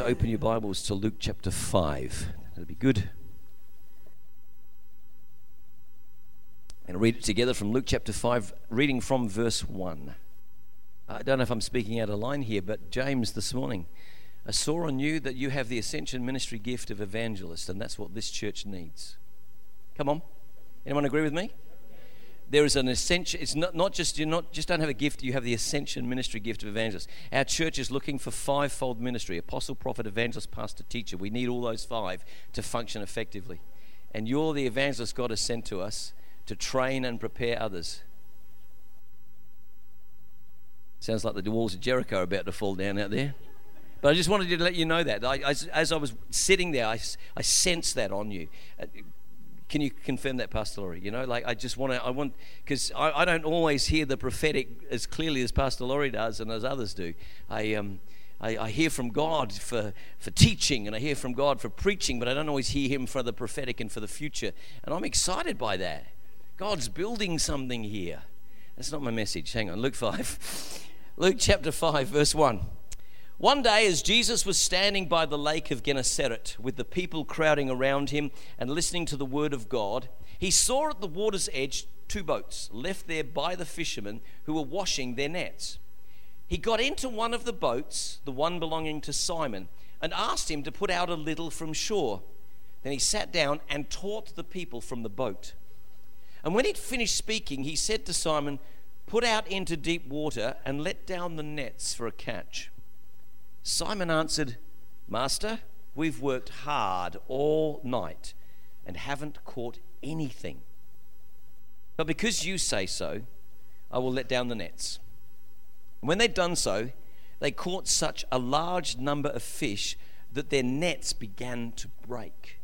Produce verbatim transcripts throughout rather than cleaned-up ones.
to open your Bibles to Luke chapter five. That'll be good. And read it together from Luke chapter five, reading from verse one. I don't know if I'm speaking out of line here, but James this morning, I saw on you that you have the Ascension ministry gift of evangelist, and that's what this church needs. Come on. Anyone agree with me? There is an ascension. It's not, not just you not just don't have a gift. You have the Ascension ministry gift of evangelist. Our church is looking for fivefold ministry: apostle, prophet, evangelist, pastor, teacher. We need all those five to function effectively. And you're the evangelist God has sent to us to train and prepare others. Sounds like the walls of Jericho are about to fall down out there. But I just wanted to let you know that. I, as, as I was sitting there, I, I sensed that on you. Uh, Can you confirm that, Pastor Laurie? You know, like I just want to, I want, because I, I don't always hear the prophetic as clearly as Pastor Laurie does and as others do. I um, I, I hear from God for, for teaching, and I hear from God for preaching, but I don't always hear Him for the prophetic and for the future. And I'm excited by that. God's building something here. That's not my message. Hang on, Luke five. Luke chapter five, verse one. One day, as Jesus was standing by the lake of Gennesaret with the people crowding around him and listening to the word of God, he saw at the water's edge two boats left there by the fishermen who were washing their nets. He got into one of the boats, the one belonging to Simon, and asked him to put out a little from shore. Then he sat down and taught the people from the boat. And when he'd finished speaking, he said to Simon, "Put out into deep water and let down the nets for a catch." Simon answered, "Master, we've worked hard all night and haven't caught anything. But because you say so, I will let down the nets." And when they'd done so, they caught such a large number of fish that their nets began to break.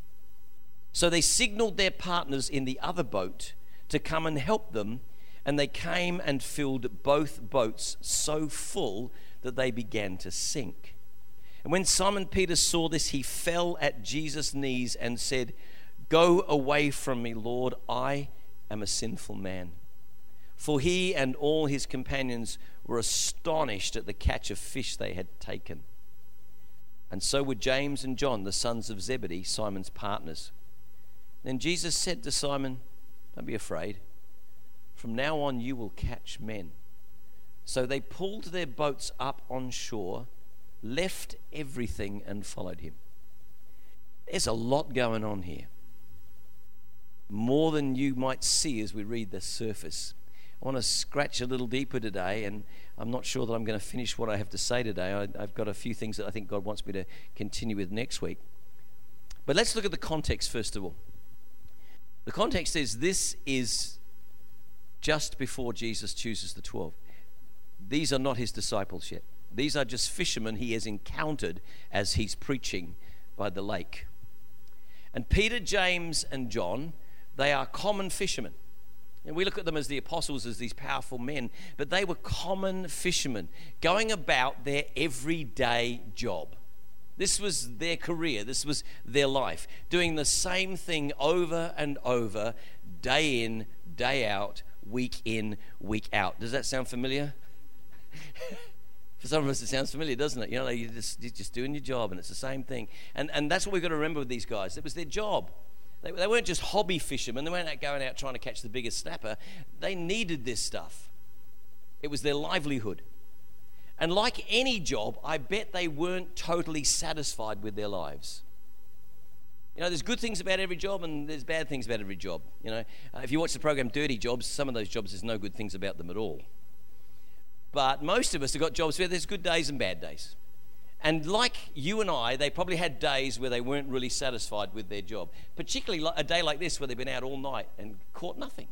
So they signaled their partners in the other boat to come and help them, and they came and filled both boats so full that they began to sink. And when Simon Peter saw this, he fell at Jesus' knees and said, "Go away from me, Lord, I am a sinful man." For he and all his companions were astonished at the catch of fish they had taken. And so were James and John, the sons of Zebedee, Simon's partners. Then Jesus said to Simon, "Don't be afraid. From now on you will catch men." So they pulled their boats up on shore, left everything, and followed him. There's a lot going on here. More than you might see as we read the surface. I want to scratch a little deeper today, and I'm not sure that I'm going to finish what I have to say today. I, I've got a few things that I think God wants me to continue with next week. But let's look at the context first of all. The context is this is just before Jesus chooses the twelve. These are not his disciples yet. These are just fishermen he has encountered as he's preaching by the lake. And Peter, James, and John, they are common fishermen. And we look at them as the apostles, as these powerful men, but they were common fishermen going about their everyday job. This was their career. This was their life, doing the same thing over and over, day in, day out, week in, week out. Does that sound familiar? For some of us it sounds familiar, doesn't it? You know, like you're, just, you're just doing your job, and it's the same thing. And and that's what we've got to remember with these guys. It was their job. They, they weren't just hobby fishermen. They weren't out going out trying to catch the biggest snapper. They needed this stuff. It was their livelihood. And like any job, I bet they weren't totally satisfied with their lives. You know, there's good things about every job and there's bad things about every job. You know, uh, if you watch the program Dirty Jobs, some of those jobs, there's no good things about them at all. But most of us have got jobs where there's good days and bad days. And like you and I, they probably had days where they weren't really satisfied with their job. Particularly a day like this where they've been out all night and caught nothing.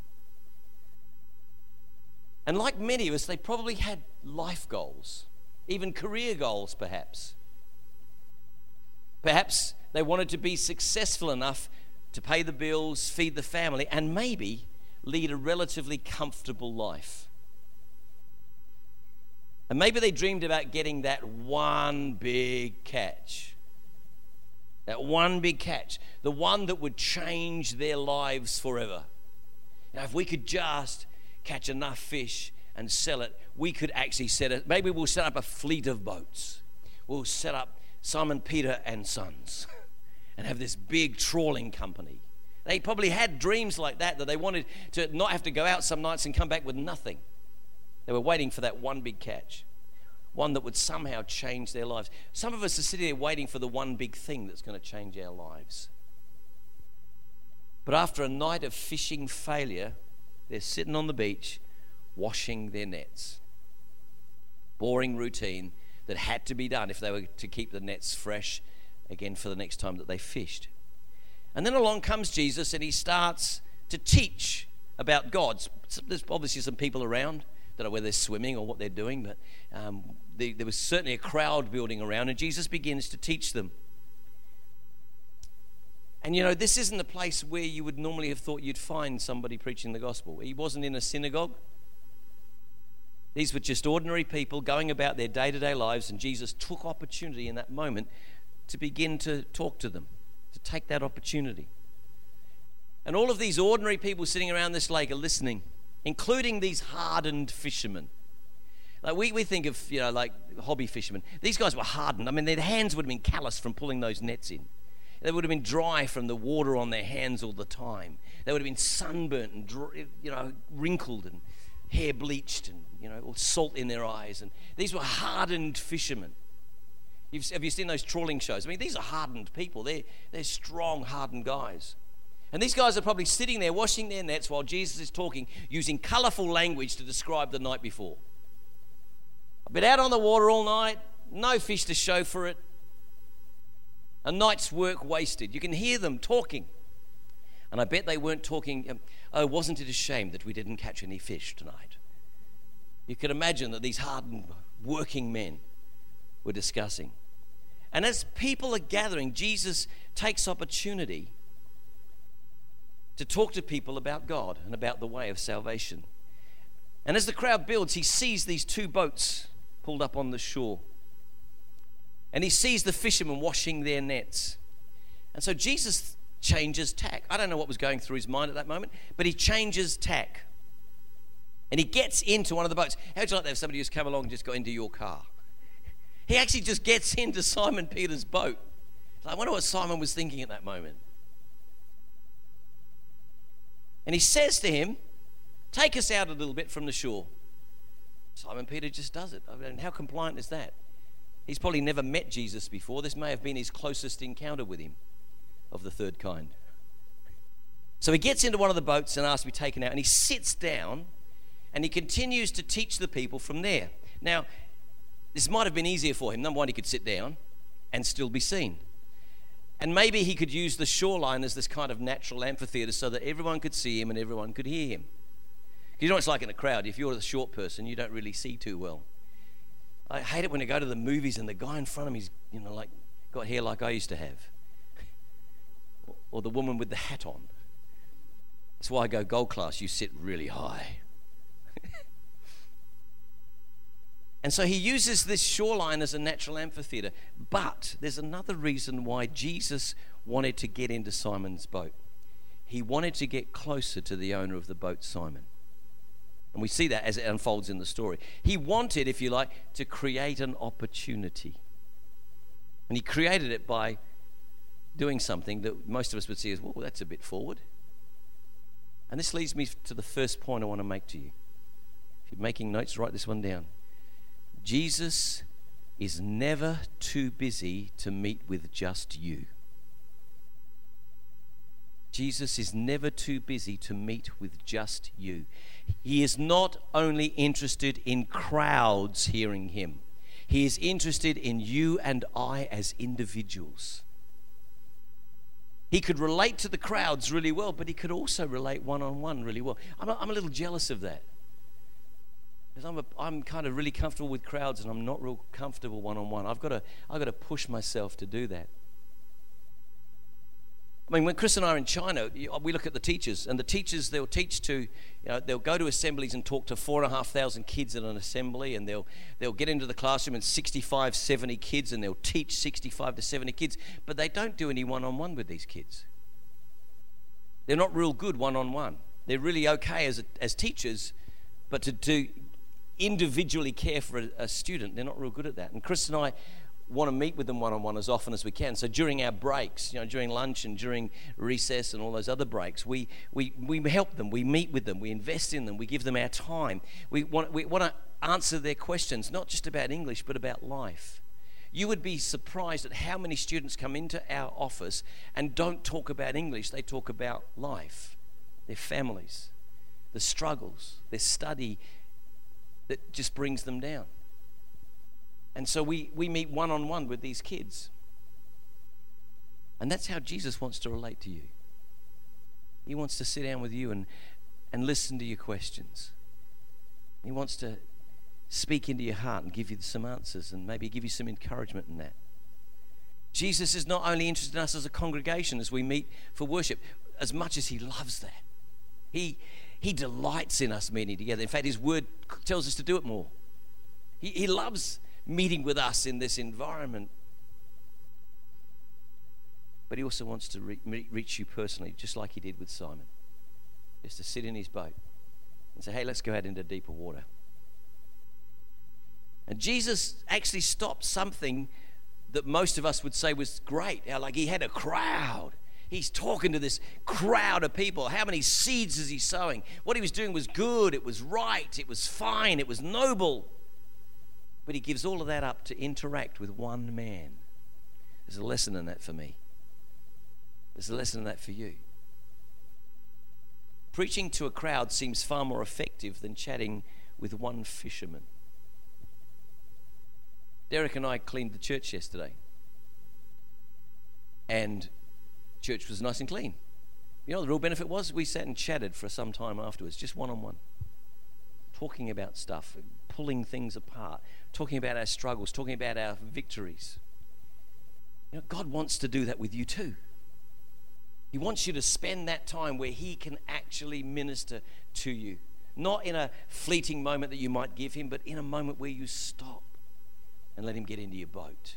And like many of us, they probably had life goals, even career goals perhaps. Perhaps they wanted to be successful enough to pay the bills, feed the family, and maybe lead a relatively comfortable life. And maybe they dreamed about getting that one big catch. That one big catch. The one that would change their lives forever. Now, if we could just catch enough fish and sell it, we could actually set it. Maybe we'll set up a fleet of boats. We'll set up Simon Peter and Sons and have this big trawling company. They probably had dreams like that, that they wanted to not have to go out some nights and come back with nothing. They were waiting for that one big catch, one that would somehow change their lives. Some of us are sitting there waiting for the one big thing that's going to change our lives. But after a night of fishing failure, they're sitting on the beach washing their nets. Boring routine that had to be done if they were to keep the nets fresh again for the next time that they fished. And then along comes Jesus and he starts to teach about God. There's obviously some people around. Don't know whether they're swimming or what they're doing, but um, they, there was certainly a crowd building around, and Jesus begins to teach them. And you know, this isn't a place where you would normally have thought you'd find somebody preaching the gospel. He wasn't in a synagogue. These were just ordinary people going about their day-to-day lives, and Jesus took opportunity in that moment to begin to talk to them, to take that opportunity. And all of these ordinary people sitting around this lake are listening, including these hardened fishermen. Like we, we think of, you know, like hobby fishermen. These guys were hardened. I mean, their hands would have been calloused from pulling those nets in. They would have been dry from the water on their hands all the time. They would have been sunburnt and, you know, wrinkled and hair bleached and, you know, all salt in their eyes. And these were hardened fishermen. You've, have you seen those trawling shows? I mean, these are hardened people. They're, they're strong, hardened guys. And these guys are probably sitting there washing their nets while Jesus is talking, using colourful language to describe the night before. I've been out on the water all night, no fish to show for it. A night's work wasted. You can hear them talking. And I bet they weren't talking, um, oh, wasn't it a shame that we didn't catch any fish tonight? You could imagine that these hardened working men were discussing. And as people are gathering, Jesus takes opportunity to talk to people about God and about the way of salvation. And as the crowd builds, he sees these two boats pulled up on the shore. And he sees the fishermen washing their nets. And so Jesus changes tack. I don't know what was going through his mind at that moment, but he changes tack. And he gets into one of the boats. How would you like to have somebody who's come along and just got into your car? He actually just gets into Simon Peter's boat. I wonder what Simon was thinking at that moment. And he says to him, take us out a little bit from the shore. Simon Peter just does it. I mean, how compliant is that? He's probably never met Jesus before. This may have been his closest encounter with him of the third kind. So he gets into one of the boats and asks to be taken out, and he sits down and he continues to teach the people from there. Now, this might have been easier for him. Number one, he could sit down and still be seen. And maybe he could use the shoreline as this kind of natural amphitheater so that everyone could see him and everyone could hear him. You know what it's like in a crowd. If you're the short person, you don't really see too well. I hate it when I go to the movies and the guy in front of me's, you know, like got hair like I used to have. Or the woman with the hat on. That's why I go gold class. You sit really high. And so he uses this shoreline as a natural amphitheater. But there's another reason why Jesus wanted to get into Simon's boat. He wanted to get closer to the owner of the boat, Simon. And we see that as it unfolds in the story. He wanted, if you like, to create an opportunity. And he created it by doing something that most of us would see as, well, that's a bit forward. And this leads me to the first point I want to make to you. If you're making notes, write this one down. Jesus is never too busy to meet with just you. Jesus is never too busy to meet with just you. He is not only interested in crowds hearing him. He is interested in you and I as individuals. He could relate to the crowds really well, but he could also relate one-on-one really well. I'm a, I'm a little jealous of that. Because I'm, a, I'm kind of really comfortable with crowds and I'm not real comfortable one-on-one. I've got to, I've got to push myself to do that. I mean, when Chris and I are in China, we look at the teachers, and the teachers, they'll teach to, you know, they'll go to assemblies and talk to four and a half thousand kids in an assembly, and they'll they'll get into the classroom and sixty-five, seventy kids, and they'll teach sixty-five to seventy kids, but they don't do any one-on-one with these kids. They're not real good one-on-one. They're really okay as as teachers, but to, to individually care for a, a student, they're not real good at that. And Chris and I, want to meet with them one-on-one as often as we can. So during our breaks, you know, during lunch and during recess and all those other breaks, we we, we help them, we meet with them, we invest in them, we give them our time. We want, we want to answer their questions, not just about English, but about life. You would be surprised at how many students come into our office and don't talk about English. They talk about life, their families, the struggles, their study that just brings them down. And so we, we meet one-on-one with these kids. And that's how Jesus wants to relate to you. He wants to sit down with you and, and listen to your questions. He wants to speak into your heart and give you some answers and maybe give you some encouragement in that. Jesus is not only interested in us as a congregation as we meet for worship, as much as he loves that. He, he delights in us meeting together. In fact, his word tells us to do it more. He, he loves meeting with us in this environment. But he also wants to re- reach you personally, just like he did with Simon. Just to sit in his boat and say, hey, let's go out into deeper water. And Jesus actually stopped something that most of us would say was great. Like he had a crowd. He's talking to this crowd of people. How many seeds is he sowing? What he was doing was good. It was right. It was fine. It was noble. But he gives all of that up to interact with one man. There's a lesson in that for me. There's a lesson in that for you. Preaching to a crowd seems far more effective than chatting with one fisherman. Derek and I cleaned the church yesterday. And church was nice and clean. You know what the real benefit was? We sat and chatted for some time afterwards, just one-on-one. Talking about stuff, pulling things apart, talking about our struggles, talking about our victories. You know, God wants to do that with you too. He wants you to spend that time where he can actually minister to you. Not in a fleeting moment that you might give him, but in a moment where you stop and let him get into your boat.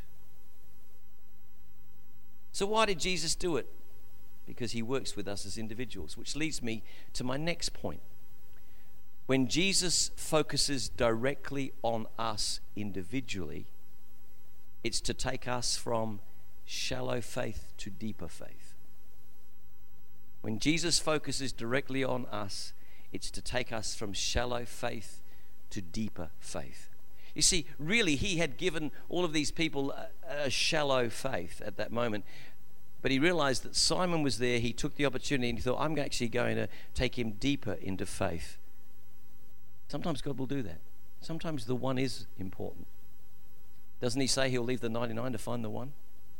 So why did Jesus do it? Because he works with us as individuals, which leads me to my next point. When Jesus focuses directly on us individually, it's to take us from shallow faith to deeper faith. When Jesus focuses directly on us, it's to take us from shallow faith to deeper faith. You see, really, he had given all of these people a, a shallow faith at that moment. But he realized that Simon was there. He took the opportunity and he thought, I'm actually going to take him deeper into faith. Sometimes God will do that. Sometimes the one is important. Doesn't he say he'll leave the ninety-nine to find the one?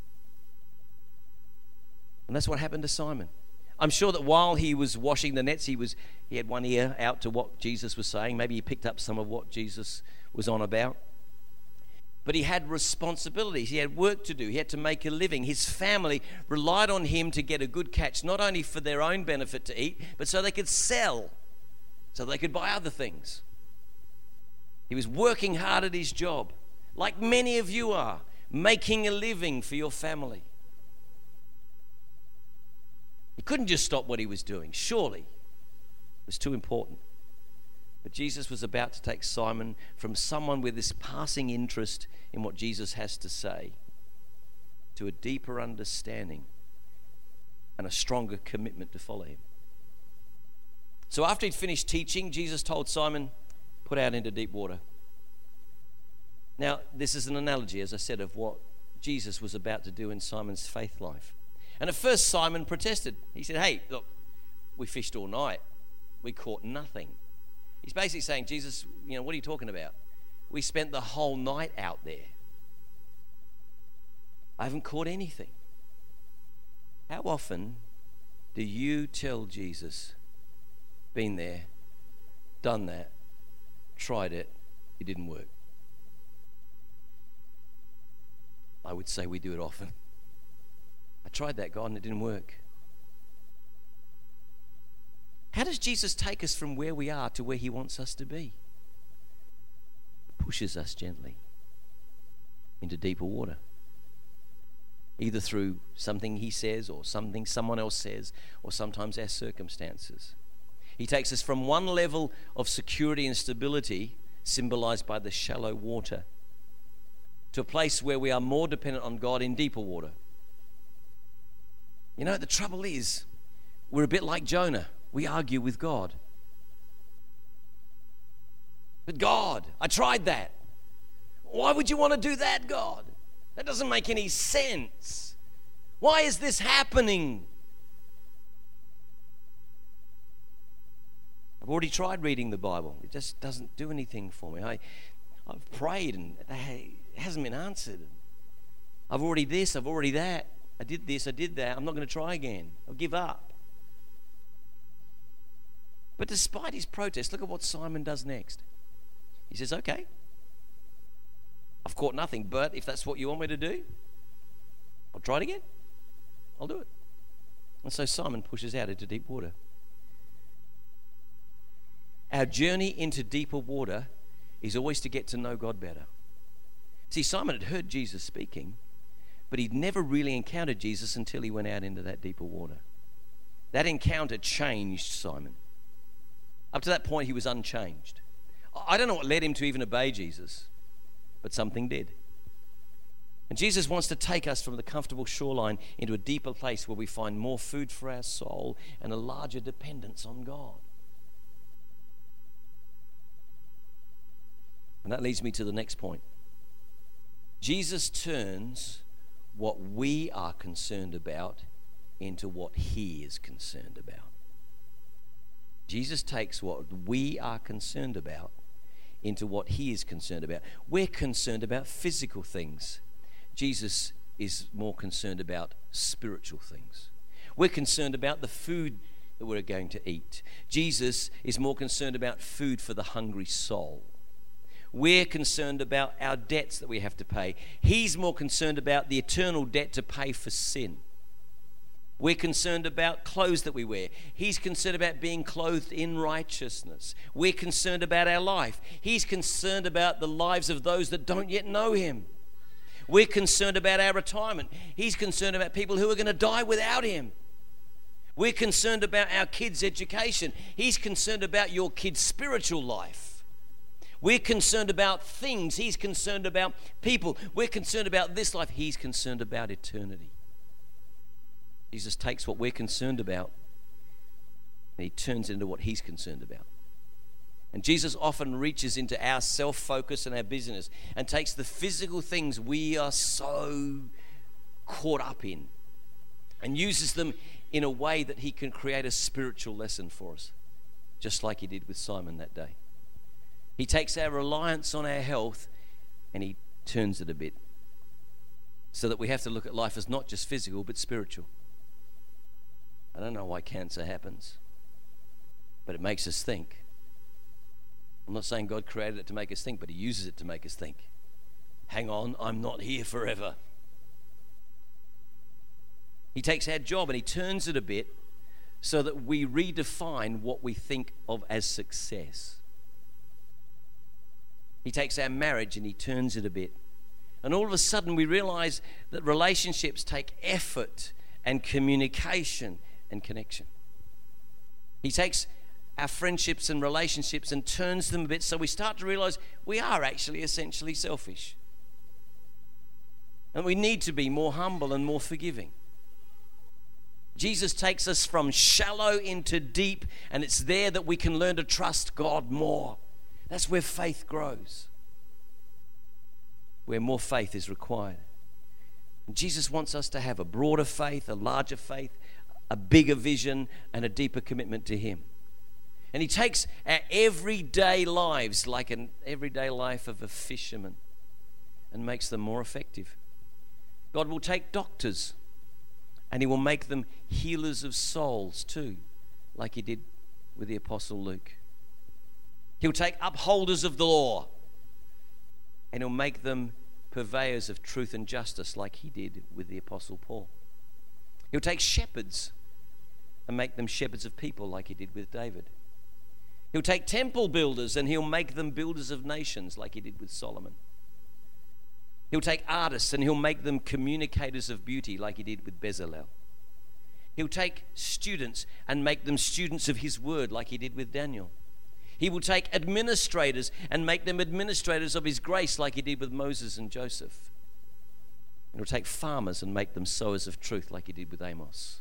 And that's what happened to Simon. I'm sure that while he was washing the nets, he was he had one ear out to what Jesus was saying. Maybe he picked up some of what Jesus was on about. But he had responsibilities. He had work to do. He had to make a living. His family relied on him to get a good catch, not only for their own benefit to eat, but so they could sell, so they could buy other things. He was working hard at his job, like many of you are, making a living for your family. He couldn't just stop what he was doing. Surely it was too important. But Jesus was about to take Simon from someone with this passing interest in what Jesus has to say to a deeper understanding and a stronger commitment to follow him. So after he'd finished teaching, Jesus told Simon, put out into deep water. Now, this is an analogy, as I said, of what Jesus was about to do in Simon's faith life. And at first, Simon protested. He said, hey, look, we fished all night. We caught nothing. He's basically saying, Jesus, you know, what are you talking about? We spent the whole night out there. I haven't caught anything. How often do you tell Jesus, been there, done that, tried it, it didn't work? I would say we do it often. I tried that, God, and it didn't work. How does Jesus take us from where we are to where he wants us to be? He pushes us gently into deeper water. Either through something he says or something someone else says, or sometimes our circumstances. He takes us from one level of security and stability, symbolized by the shallow water, to a place where we are more dependent on God in deeper water. You know, the trouble is, we're a bit like Jonah. We argue with God. But God, I tried that. Why would you want to do that, God? That doesn't make any sense. Why is this happening? I've already tried reading the Bible. It just doesn't do anything for me. I, I've prayed and it hasn't been answered. I've already this, I've already that. I did this, I did that. I'm not going to try again. I'll give up. But despite his protest, look at what Simon does next. He says, okay, I've caught nothing, but if that's what you want me to do, I'll try it again. I'll do it. And so Simon pushes out into deep water. Our journey into deeper water is always to get to know God better. See, Simon had heard Jesus speaking, but he'd never really encountered Jesus until he went out into that deeper water. That encounter changed Simon. Up to that point, he was unchanged. I don't know what led him to even obey Jesus, but something did. And Jesus wants to take us from the comfortable shoreline into a deeper place where we find more food for our soul and a larger dependence on God. And that leads me to the next point. Jesus turns what we are concerned about into what he is concerned about. Jesus takes what we are concerned about into what he is concerned about. We're concerned about physical things. Jesus is more concerned about spiritual things. We're concerned about the food that we're going to eat. Jesus is more concerned about food for the hungry soul. We're concerned about our debts that we have to pay. He's more concerned about the eternal debt to pay for sin. We're concerned about clothes that we wear. He's concerned about being clothed in righteousness. We're concerned about our life. He's concerned about the lives of those that don't yet know him. We're concerned about our retirement. He's concerned about people who are going to die without him. We're concerned about our kids' education. He's concerned about your kids' spiritual life. We're concerned about things. He's concerned about people. We're concerned about this life. He's concerned about eternity. Jesus takes what we're concerned about and he turns it into what he's concerned about. And Jesus often reaches into our self-focus and our business and takes the physical things we are so caught up in and uses them in a way that he can create a spiritual lesson for us, just like he did with Simon that day. He takes our reliance on our health and he turns it a bit so that we have to look at life as not just physical but spiritual. I don't know why cancer happens, but it makes us think. I'm not saying God created it to make us think, but he uses it to make us think. Hang on, I'm not here forever. He takes our job and he turns it a bit so that we redefine what we think of as success. He takes our marriage and he turns it a bit. And all of a sudden we realize that relationships take effort and communication and connection. He takes our friendships and relationships and turns them a bit so we start to realize we are actually essentially selfish. And we need to be more humble and more forgiving. Jesus takes us from shallow into deep, and it's there that we can learn to trust God more. That's where faith grows, where more faith is required. And Jesus wants us to have a broader faith, a larger faith, a bigger vision, and a deeper commitment to him. And he takes our everyday lives, like an everyday life of a fisherman, and makes them more effective. God will take doctors and he will make them healers of souls too, like he did with the Apostle Luke. He'll take upholders of the law and he'll make them purveyors of truth and justice, like he did with the Apostle Paul. He'll take shepherds and make them shepherds of people, like he did with David. He'll take temple builders and he'll make them builders of nations, like he did with Solomon. He'll take artists and he'll make them communicators of beauty, like he did with Bezalel. He'll take students and make them students of his word, like he did with Daniel. He will take administrators and make them administrators of his grace like he did with Moses and Joseph. He will take farmers and make them sowers of truth like he did with Amos.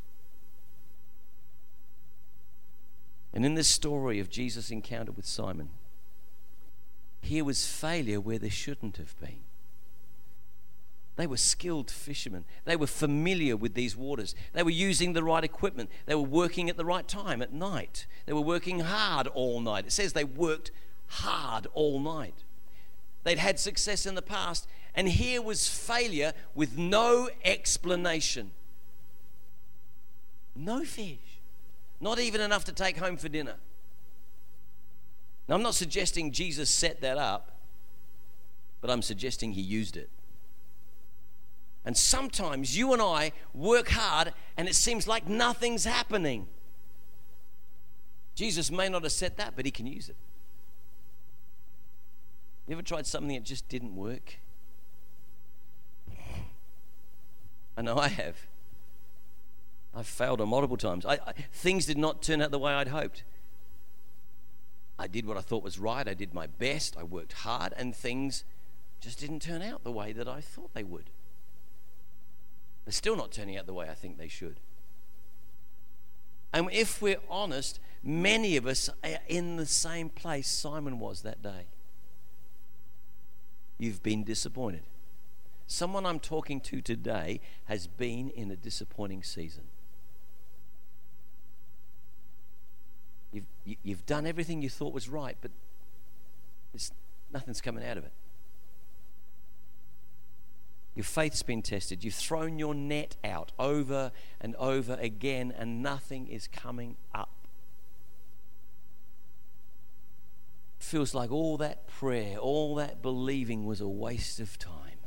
And in this story of Jesus' encounter with Simon, here was failure where there shouldn't have been. They were skilled fishermen. They were familiar with these waters. They were using the right equipment. They were working at the right time at night. They were working hard all night. It says they worked hard all night. They'd had success in the past, and here was failure with no explanation. No fish. Not even enough to take home for dinner. Now, I'm not suggesting Jesus set that up, but I'm suggesting he used it. And sometimes you and I work hard and it seems like nothing's happening. Jesus may not have set that, but he can use it. You ever tried something that just didn't work? I know I have. I've failed on multiple times. I, I, things did not turn out the way I'd hoped. I did what I thought was right. I did my best. I worked hard, and things just didn't turn out the way that I thought they would. They're still not turning out the way I think they should. And if we're honest, many of us are in the same place Simon was that day. You've been disappointed. Someone I'm talking to today has been in a disappointing season. You've, you've done everything you thought was right, but it's, nothing's coming out of it. Your faith's been tested. You've thrown your net out over and over again, and nothing is coming up. Feels like all that prayer, all that believing was a waste of time.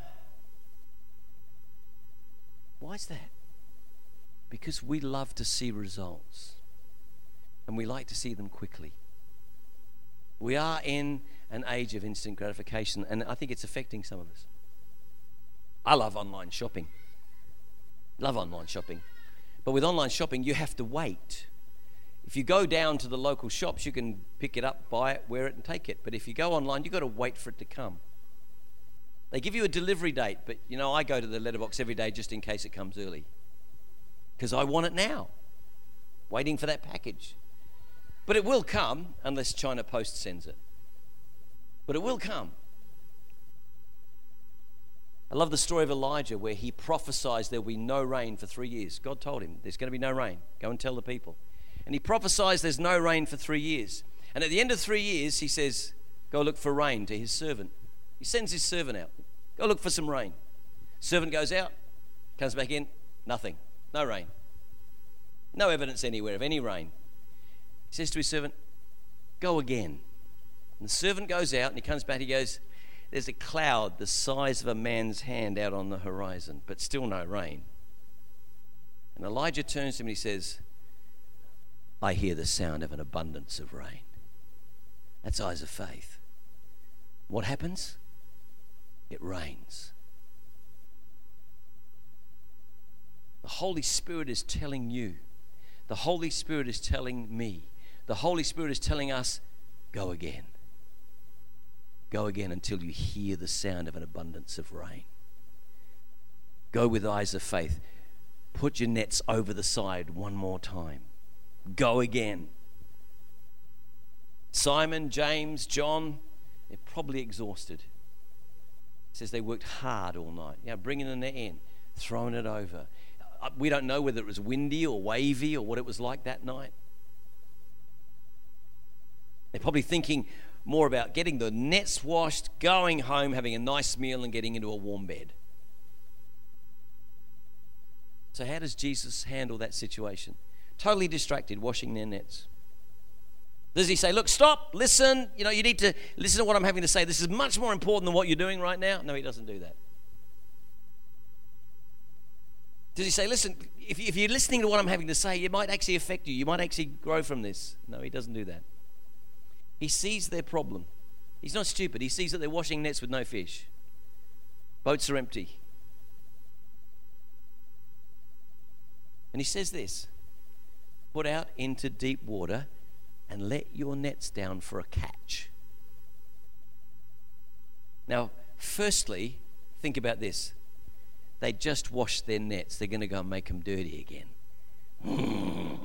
Why is that? Because we love to see results, and we like to see them quickly. We are in an age of instant gratification, and I think it's affecting some of us. I love online shopping. Love online shopping. But with online shopping, you have to wait. If you go down to the local shops, you can pick it up, buy it, wear it, and take it. But if you go online, you've got to wait for it to come. They give you a delivery date, but, you know, I go to the letterbox every day just in case it comes early. Because I want it now. Waiting for that package. But it will come unless China Post sends it. But it will come. I love the story of Elijah where he prophesied there will be no rain for three years. God told him there's going to be no rain. Go and tell the people. And he prophesied there's no rain for three years. And at the end of three years, he says, go look for rain to his servant. He sends his servant out. Go look for some rain. Servant goes out, comes back in, nothing. No rain. No evidence anywhere of any rain. He says to his servant, go again. And the servant goes out and he comes back, he goes, there's a cloud the size of a man's hand out on the horizon, but still no rain. And Elijah turns to him and he says, I hear the sound of an abundance of rain. That's eyes of faith. What happens? It rains. The Holy Spirit is telling you. The Holy Spirit is telling me. The Holy Spirit is telling us, go again. Go again until you hear the sound of an abundance of rain. Go with eyes of faith. Put your nets over the side one more time. Go again. Simon, James, John, they're probably exhausted. It says they worked hard all night. You know, bringing the net in, throwing it over. We don't know whether it was windy or wavy or what it was like that night. They're probably thinking more about getting the nets washed, going home, having a nice meal, and getting into a warm bed. So how does Jesus handle that situation? Totally distracted, washing their nets. Does he say, look, stop, listen, you know, you need to listen to what I'm having to say. This is much more important than what you're doing right now? No, he doesn't do that. Does he say, listen, if you're listening to what I'm having to say, it might actually affect you. You might actually grow from this. No, he doesn't do that. He sees their problem. He's not stupid. He sees that they're washing nets with no fish. Boats are empty. And he says this, put out into deep water and let your nets down for a catch. Now, firstly, think about this. They just washed their nets. They're going to go and make them dirty again.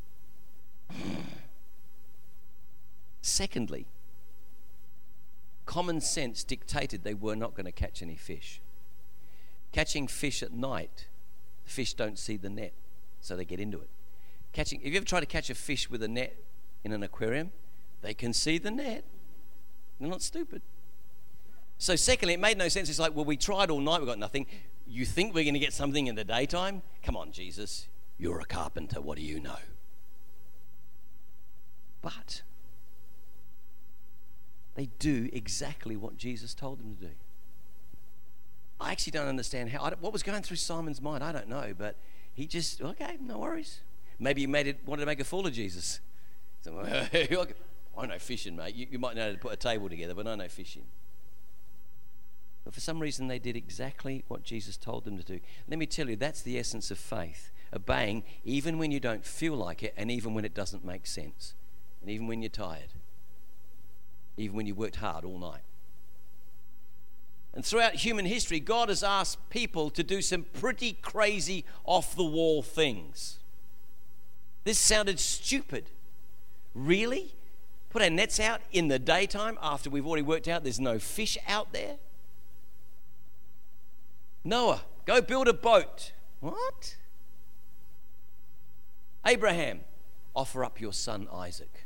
Secondly, common sense dictated they were not going to catch any fish. Catching fish at night, the fish don't see the net, so they get into it. Catching, have you ever tried to catch a fish with a net in an aquarium? They can see the net. They're not stupid. So secondly, it made no sense. It's like, well, we tried all night, we got nothing. You think we're going to get something in the daytime? Come on, Jesus. You're a carpenter. What do you know? But they do exactly what Jesus told them to do. I actually don't understand how. I don't, what was going through Simon's mind? I don't know, but he just, okay, no worries. Maybe he made it, wanted to make a fool of Jesus. So, I know fishing, mate. You, you might know how to put a table together, but I know fishing. But for some reason, they did exactly what Jesus told them to do. Let me tell you, that's the essence of faith. Obeying even when you don't feel like it, and even when it doesn't make sense. And even when you're tired. Even when you worked hard all night. And throughout human history, God has asked people to do some pretty crazy, off-the-wall things. This sounded stupid. Really? Put our nets out in the daytime after we've already worked out there's no fish out there? Noah, go build a boat. What? Abraham, offer up your son Isaac.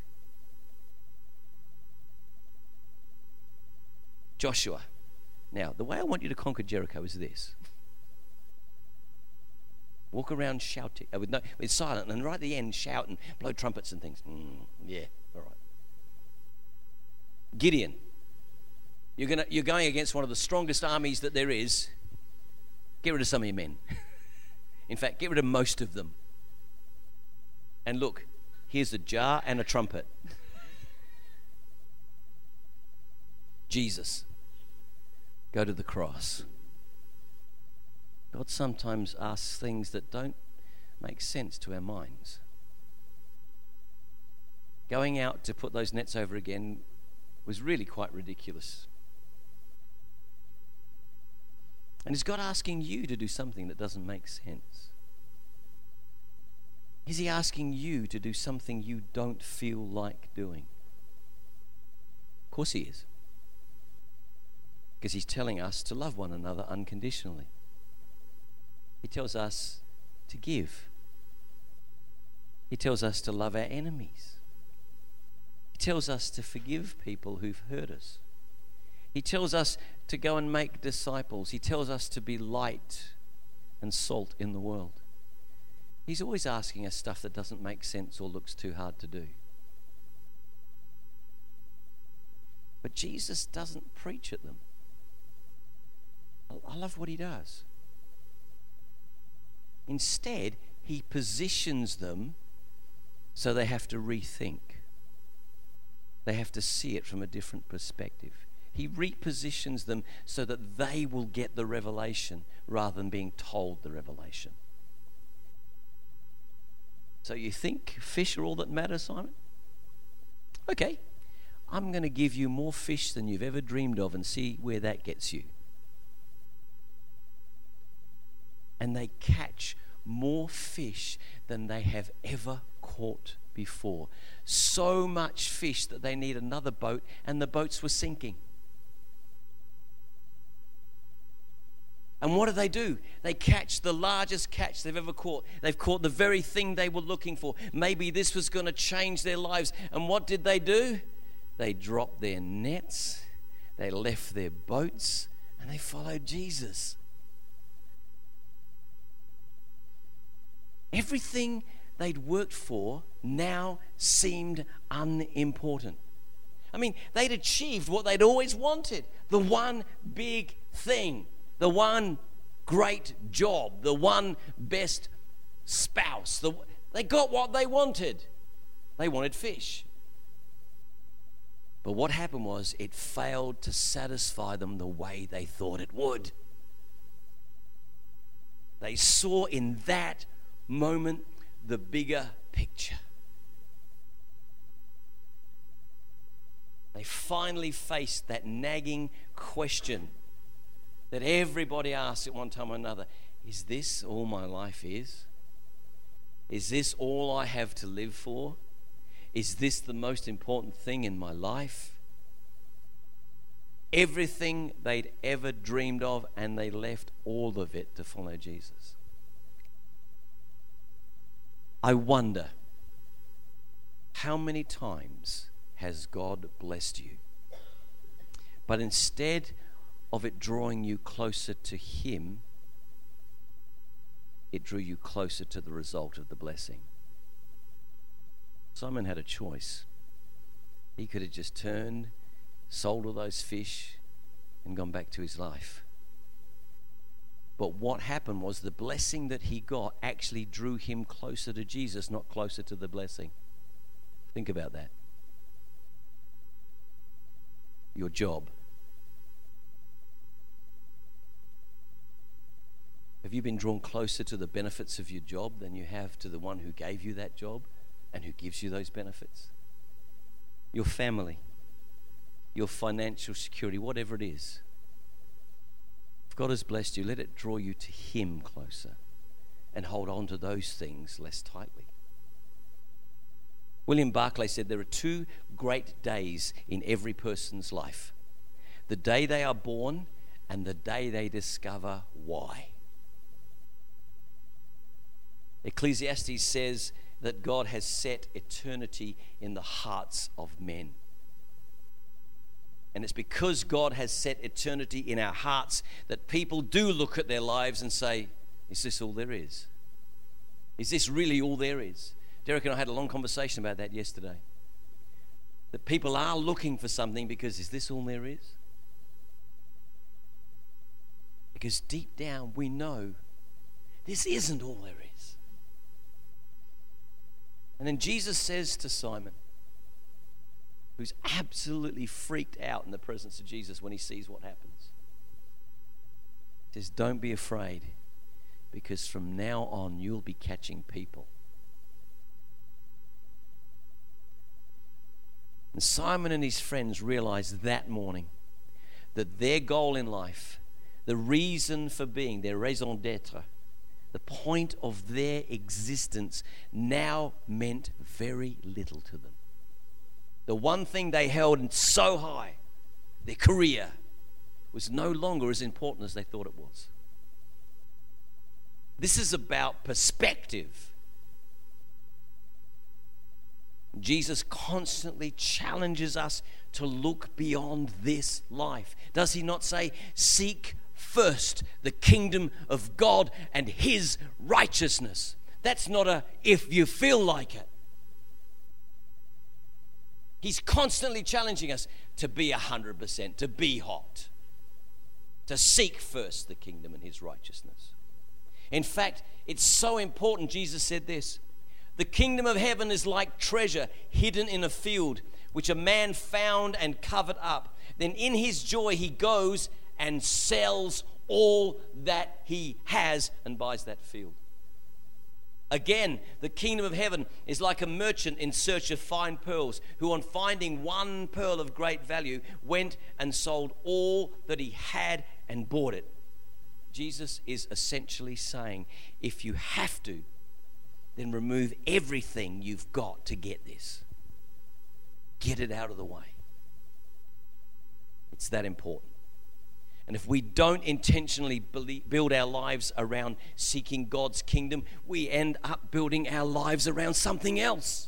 Joshua, now the way I want you to conquer Jericho is this. Walk around shouting, uh, with no, with silent, and right at the end shout and blow trumpets and things. Mm, yeah, all right. Gideon, you're gonna you're going against one of the strongest armies that there is. Get rid of some of your men. In fact, get rid of most of them. And look, here's a jar and a trumpet. Jesus, go to the cross. God sometimes asks things that don't make sense to our minds. Going out to put those nets over again was really quite ridiculous. And is God asking you to do something that doesn't make sense? Is he asking you to do something you don't feel like doing? Of course he is. Because he's telling us to love one another unconditionally. He tells us to give. He tells us to love our enemies. He tells us to forgive people who've hurt us. He tells us to go and make disciples. He tells us to be light and salt in the world. He's always asking us stuff that doesn't make sense or looks too hard to do. But Jesus doesn't preach at them. I love what he does. Instead, he positions them so they have to rethink. They have to see it from a different perspective. He repositions them so that they will get the revelation rather than being told the revelation. So you think fish are all that matter, Simon? Okay, I'm going to give you more fish than you've ever dreamed of and see where that gets you. And they catch more fish than they have ever caught before. So much fish that they need another boat, and the boats were sinking. And what do they do? They catch the largest catch they've ever caught. They've caught the very thing they were looking for. Maybe this was going to change their lives. And what did they do? They dropped their nets, they left their boats, and they followed Jesus. Everything they'd worked for now seemed unimportant. I mean, they'd achieved what they'd always wanted. The one big thing. The one great job. The one best spouse. The, they got what they wanted. They wanted fish. But what happened was it failed to satisfy them the way they thought it would. They saw in that moment the bigger picture. They finally faced that nagging question that everybody asks at one time or another. Is this all my life is? Is this all I have to live for? Is this the most important thing in my life? Everything they'd ever dreamed of, and they left all of it to follow Jesus. I wonder, how many times has God blessed you? But instead of it drawing you closer to Him, it drew you closer to the result of the blessing. Simon had a choice. He could have just turned, sold all those fish, and gone back to his life. But what happened was the blessing that he got actually drew him closer to Jesus, not closer to the blessing. Think about that. Your job. Have you been drawn closer to the benefits of your job than you have to the one who gave you that job and who gives you those benefits? Your family, your financial security, whatever it is. If God has blessed you, let it draw you to Him closer and hold on to those things less tightly. William Barclay said there are two great days in every person's life: the day they are born and the day they discover why. Ecclesiastes says that God has set eternity in the hearts of men. And it's because God has set eternity in our hearts that people do look at their lives and say, is this all there is? Is this really all there is? Derek and I had a long conversation about that yesterday. That people are looking for something because is this all there is? Because deep down we know this isn't all there is. And then Jesus says to Simon, who's absolutely freaked out in the presence of Jesus when he sees what happens, he says, don't be afraid, because from now on you'll be catching people. And Simon and his friends realized that morning that their goal in life, the reason for being, their raison d'etre, the point of their existence now meant very little to them. The one thing they held so high, their career, was no longer as important as they thought it was. This is about perspective. Jesus constantly challenges us to look beyond this life. Does he not say, seek first the kingdom of God and His righteousness? That's not a if you feel like it. He's constantly challenging us to be one hundred percent, to be hot, to seek first the kingdom and His righteousness. In fact, it's so important. Jesus said this: the kingdom of heaven is like treasure hidden in a field, which a man found and covered up. Then in his joy he goes and sells all that he has and buys that field. Again, the kingdom of heaven is like a merchant in search of fine pearls, who on finding one pearl of great value went and sold all that he had and bought it. Jesus is essentially saying, if you have to, then remove everything you've got to get this. Get it out of the way. It's that important. And if we don't intentionally believe, build our lives around seeking God's kingdom, we end up building our lives around something else.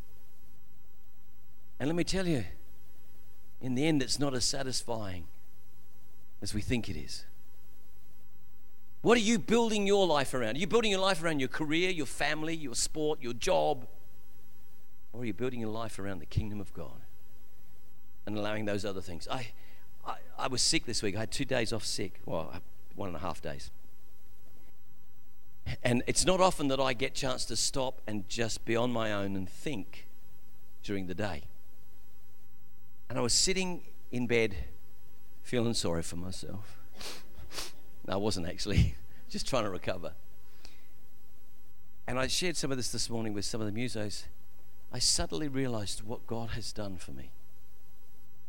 And let me tell you, in the end, it's not as satisfying as we think it is. What are you building your life around? Are you building your life around your career, your family, your sport, your job? Or are you building your life around the kingdom of God and allowing those other things? I, I, I was sick this week. I had two days off sick. Well, one and a half days. And it's not often that I get a chance to stop and just be on my own and think during the day. And I was sitting in bed feeling sorry for myself. No, I wasn't actually. Just trying to recover. And I shared some of this this morning with some of the musos. I suddenly realized what God has done for me.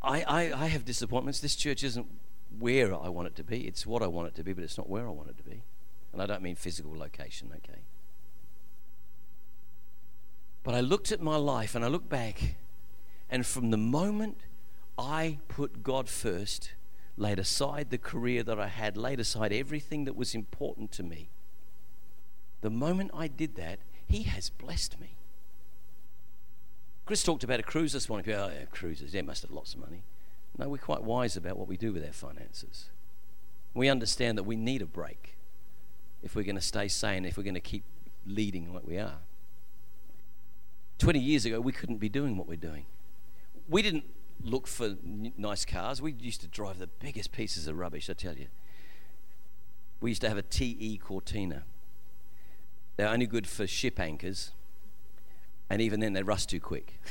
I, I, I have disappointments. This church isn't where I want it to be. It's what I want it to be, but it's not where I want it to be. And I don't mean physical location, okay? But I looked at my life and I look back, and from the moment I put God first, laid aside the career that I had, laid aside everything that was important to me, the moment I did that, He has blessed me. Chris talked about a cruise this morning. Oh, yeah, cruises, they must have lots of money. No, we're quite wise about what we do with our finances. We understand that we need a break if we're going to stay sane, if we're going to keep leading like we are. twenty years ago, we couldn't be doing what we're doing. We didn't look for n- nice cars. We used to drive the biggest pieces of rubbish, I tell you. We used to have a T E Cortina. They're only good for ship anchors, and even then they rust too quick.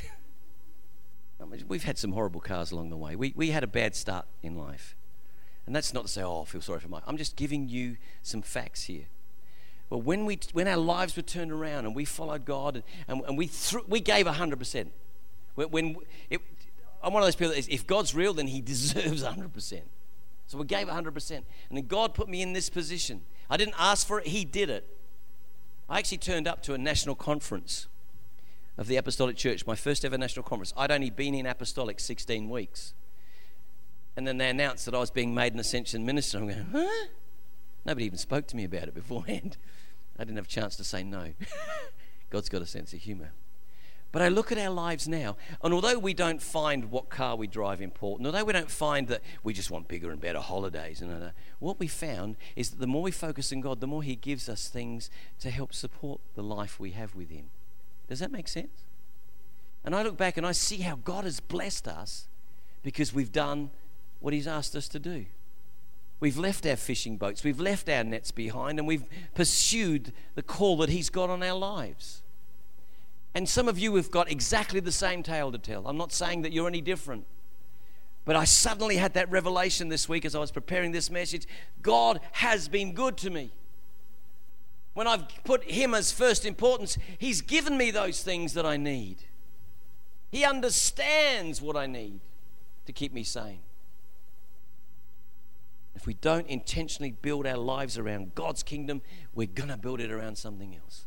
I mean, we've had some horrible cars along the way. We we had a bad start in life. And that's not to say, oh, I feel sorry for my... I'm just giving you some facts here. Well, when we when our lives were turned around and we followed God and, and, and we threw, we gave one hundred percent. When, when it, I'm one of those people that is, if God's real, then He deserves one hundred percent. So we gave one hundred percent. And then God put me in this position. I didn't ask for it. He did it. I actually turned up to a national conference of the Apostolic Church, my first ever national conference. I'd only been in Apostolic sixteen weeks. And then they announced that I was being made an Ascension minister. I'm going, huh? Nobody even spoke to me about it beforehand. I didn't have a chance to say no. God's got a sense of humor. But I look at our lives now, and although we don't find what car we drive important, although we don't find that we just want bigger and better holidays, and uh, what we found is that the more we focus on God, the more He gives us things to help support the life we have with Him. Does that make sense? And I look back and I see how God has blessed us because we've done what He's asked us to do. We've left our fishing boats, we've left our nets behind, and we've pursued the call that He's got on our lives. And some of you have got exactly the same tale to tell. I'm not saying that you're any different. But I suddenly had that revelation this week as I was preparing this message. God has been good to me. When I've put Him as first importance, He's given me those things that I need. He understands what I need to keep me sane. If we don't intentionally build our lives around God's kingdom, we're going to build it around something else.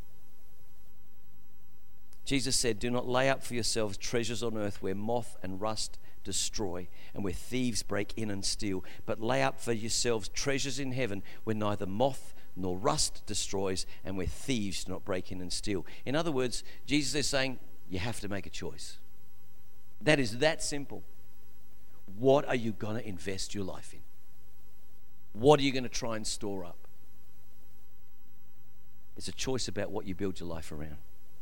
Jesus said, do not lay up for yourselves treasures on earth where moth and rust destroy and where thieves break in and steal, but lay up for yourselves treasures in heaven where neither moth nor rust destroys and where thieves do not break in and steal. In other words, Jesus is saying, you have to make a choice. That is that simple. What are you going to invest your life in? What are you going to try and store up? It's a choice about what you build your life around.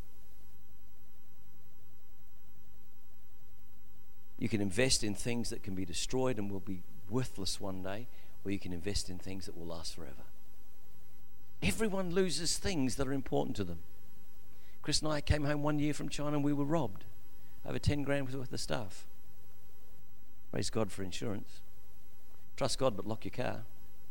You can invest in things that can be destroyed and will be worthless one day, or you can invest in things that will last forever. Everyone loses things that are important to them. Chris and I came home one year from China and we were robbed. Over ten grand worth of stuff. Praise God for insurance. Trust God, but lock your car.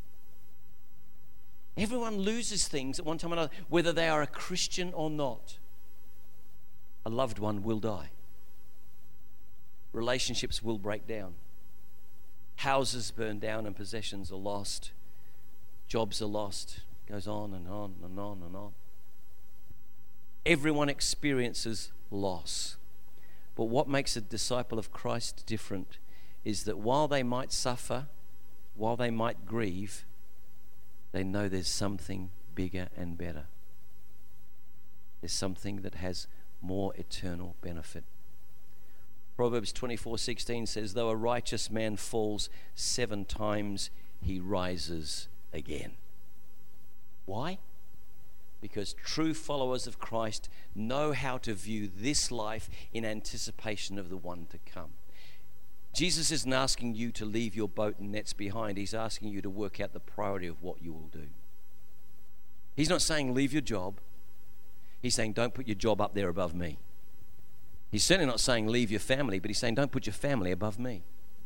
Everyone loses things at one time or another, whether they are a Christian or not. A loved one will die. Relationships will break down. Houses burn down and possessions are lost. Jobs are lost. It goes on and on and on and on. Everyone experiences loss. But what makes a disciple of Christ different is that while they might suffer, while they might grieve, they know there's something bigger and better. There's something that has more eternal benefit. Proverbs twenty-four sixteen says, though a righteous man falls seven times, he rises again. Why? Because true followers of Christ know how to view this life in anticipation of the one to come. Jesus isn't asking you to leave your boat and nets behind. He's asking you to work out the priority of what you will do. He's not saying leave your job. He's saying don't put your job up there above me. He's certainly not saying leave your family, but he's saying don't put your family above me.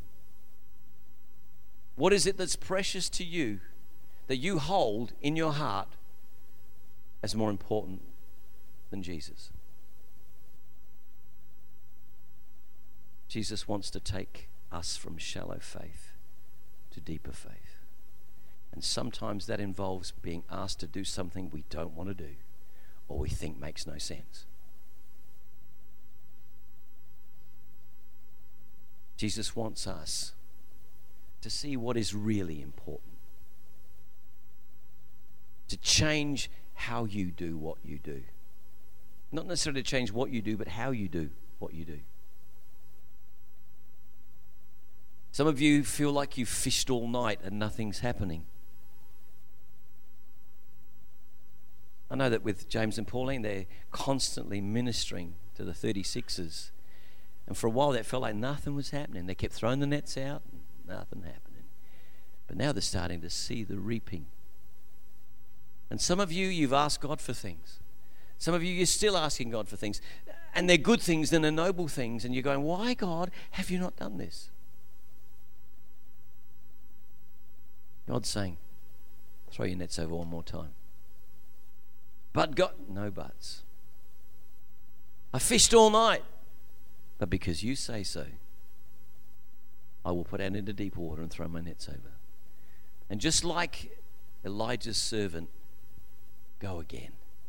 What is it that's precious to you that you hold in your heart as more important than Jesus? Jesus wants to take us from shallow faith to deeper faith. And sometimes that involves being asked to do something we don't want to do or we think makes no sense. Jesus wants us to see what is really important, to change how you do what you do. Not necessarily to change what you do, but how you do what you do. Some of you feel like you've fished all night and nothing's happening. I know that with James and Pauline, they're constantly ministering to the thirty-sixers. And for a while, that felt like nothing was happening. They kept throwing the nets out and nothing happening. But now they're starting to see the reaping. And some of you, you've asked God for things. Some of you, you're still asking God for things. And they're good things and they're noble things. And you're going, why, God, have you not done this? God's saying, throw your nets over one more time. But God, no buts. I fished all night. But because you say so, I will put out into deep water and throw my nets over. And just like Elijah's servant, go again.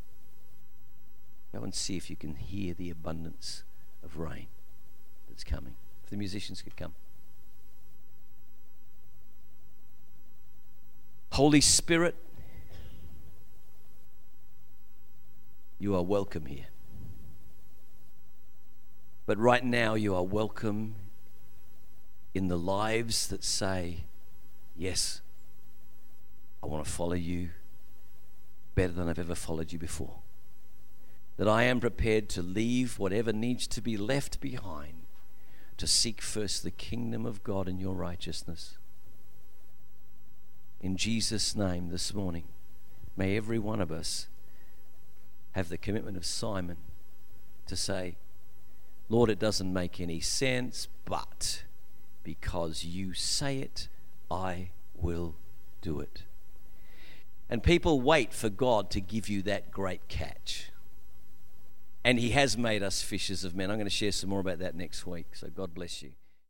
Go and see if you can hear the abundance of rain that's coming. If the musicians could come. Holy Spirit, you are welcome here. But right now you are welcome in the lives that say, yes, I want to follow you better than I've ever followed you before. That I am prepared to leave whatever needs to be left behind to seek first the kingdom of God and your righteousness. In Jesus' name this morning, may every one of us have the commitment of Simon to say, Lord, it doesn't make any sense, but because you say it, I will do it. And people wait for God to give you that great catch. And he has made us fishers of men. I'm going to share some more about that next week, so God bless you.